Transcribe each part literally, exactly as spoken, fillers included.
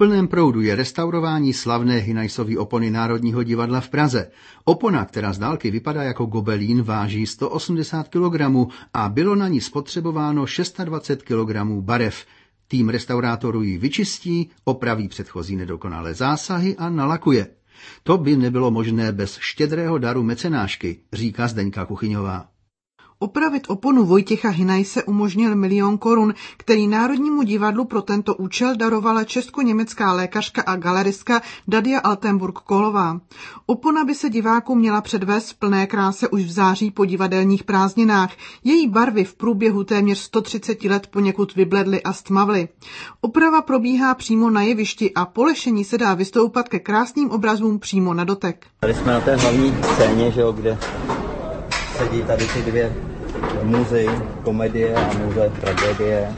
plném proudu je restaurování slavné Hinajsovy opony Národního divadla v Praze. Opona, která z dálky vypadá jako gobelín, váží sto osmdesát kilogramů a bylo na ní spotřebováno dvacet šest kilogramů barev. Tým restaurátorů ji vyčistí, opraví předchozí nedokonalé zásahy a nalakuje. To by nebylo možné bez štědrého daru mecenášky, říká Zdeňka Kuchyňová. Opravit oponu Vojtěcha Hinajse umožnil milion korun, který Národnímu divadlu pro tento účel darovala česko-německá lékařka a galeristka Dadia Altenburg-Kohlová. Opona by se divákům měla předvést v plné kráse už v září po divadelních prázdninách. Její barvy v průběhu téměř sto třicet let poněkud vybledly a stmavly. Oprava probíhá přímo na jevišti a po lešení se dá vystoupat ke krásným obrazům přímo na dotek. Tady jsme na té hlavní scéně, že jo, kde sedí tady ty dvě muzy, komedie a muze, tragédie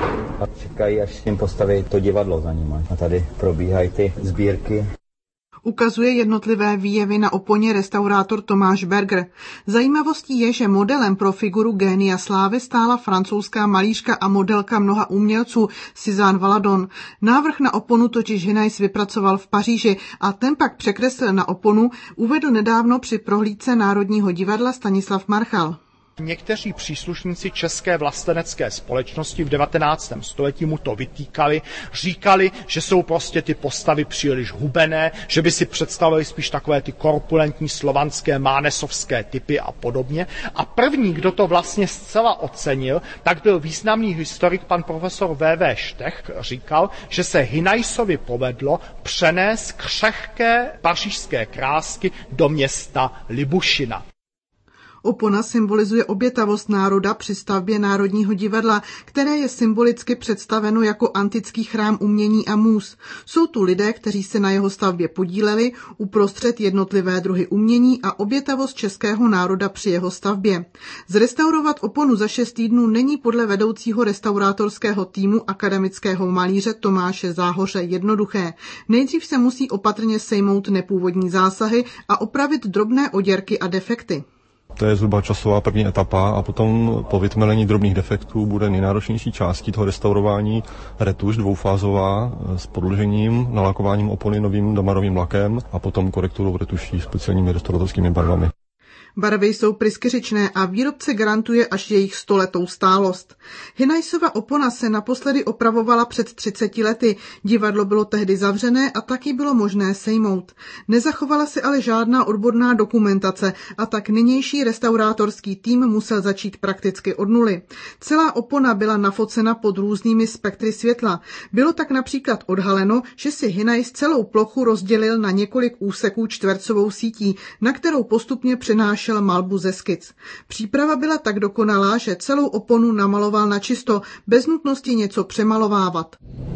a čekají, až s ním postaví to divadlo za nimi. A tady probíhají ty sbírky. Ukazuje jednotlivé výjevy na oponě restaurátor Tomáš Berger. Zajímavostí je, že modelem pro figuru Génia slávy stála francouzská malířka a modelka mnoha umělců Suzanne Valadon. Návrh na oponu totiž Hinajs vypracoval v Paříži a ten pak překreslil na oponu, uvedl nedávno při prohlídce Národního divadla Stanislav Marchal. Někteří příslušníci české vlastenecké společnosti v devatenáctém století mu to vytýkali, říkali, že jsou prostě ty postavy příliš hubené, že by si představili spíš takové ty korpulentní slovanské mánesovské typy a podobně. A první, kdo to vlastně zcela ocenil, tak byl významný historik pan profesor V V Štech, říkal, že se Hinajsovi povedlo přenést křehké pařížské krásky do města Libušina. Opona symbolizuje obětavost národa při stavbě Národního divadla, které je symbolicky představeno jako antický chrám umění a můz. Jsou tu lidé, kteří se na jeho stavbě podíleli, uprostřed jednotlivé druhy umění a obětavost českého národa při jeho stavbě. Zrestaurovat oponu za šest týdnů není podle vedoucího restaurátorského týmu akademického malíře Tomáše Záhoře jednoduché. Nejdřív se musí opatrně sejmout nepůvodní zásahy a opravit drobné oděrky a defekty. To je zhruba časová první etapa a potom po vytmelení drobných defektů bude nejnáročnější částí toho restaurování retuš dvoufázová s podložením, nalakováním opony novým damarovým lakem a potom korekturou retuší speciálními restauratorskými barvami. Barvy jsou pryskyřičné a výrobce garantuje až jejich stoletou stálost. Hinajsova opona se naposledy opravovala před třiceti lety, divadlo bylo tehdy zavřené a taky bylo možné sejmout. Nezachovala se ale žádná odborná dokumentace a tak nynější restaurátorský tým musel začít prakticky od nuly. Celá opona byla nafocena pod různými spektry světla. Bylo tak například odhaleno, že si Hinajs celou plochu rozdělil na několik úseků čtvercovou sítí, na kterou postupně přenášel malbu ze skic. Příprava byla tak dokonalá, že celou oponu namaloval na čisto, bez nutnosti něco přemalovávat.